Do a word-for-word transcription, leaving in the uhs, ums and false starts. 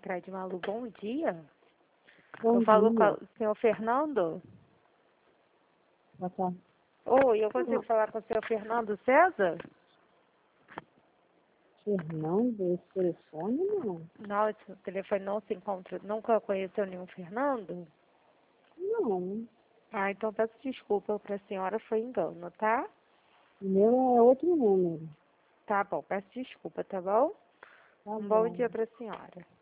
Cicred Malu, bom dia. Bom eu falo dia. com o senhor Fernando? Boa tarde. Oi, eu consigo falar com o senhor Fernando César? Fernando, esse telefone não? Não, esse telefone não se encontra. Nunca conheceu nenhum Fernando? Não. Ah, então peço desculpa para a senhora, foi engano, tá? O meu é outro número. Tá bom, peço desculpa, tá bom? Tá Um bom bom. dia para a senhora.